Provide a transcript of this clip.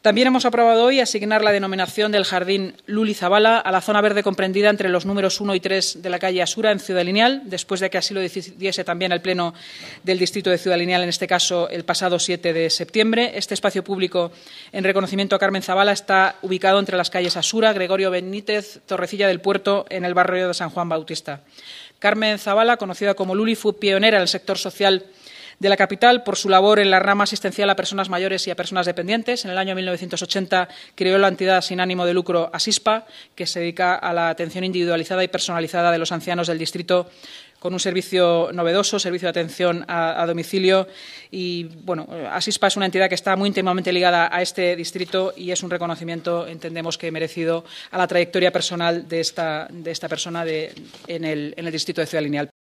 También hemos aprobado hoy asignar la denominación del Jardín Luli Zabala a la zona verde comprendida entre los números 1 y 3 de la calle Asura, en Ciudad Lineal, después de que así lo decidiese también el Pleno del Distrito de Ciudad Lineal, en este caso el pasado 7 de septiembre. Este espacio público en reconocimiento a Carmen Zabala está ubicado entre las calles Asura, Gregorio Benítez, Torrecilla del Puerto, en el barrio de San Juan Bautista. Carmen Zabala, conocida como Luli, fue pionera en el sector social de la capital por su labor en la rama asistencial a personas mayores y a personas dependientes. En el año 1980 creó la entidad sin ánimo de lucro Asispa, que se dedica a la atención individualizada y personalizada de los ancianos del distrito, con un servicio novedoso, servicio de atención a domicilio. Y, bueno, Asispa es una entidad que está muy íntimamente ligada a este distrito y es un reconocimiento, entendemos, que merecido a la trayectoria personal de esta persona en el distrito de Ciudad Lineal.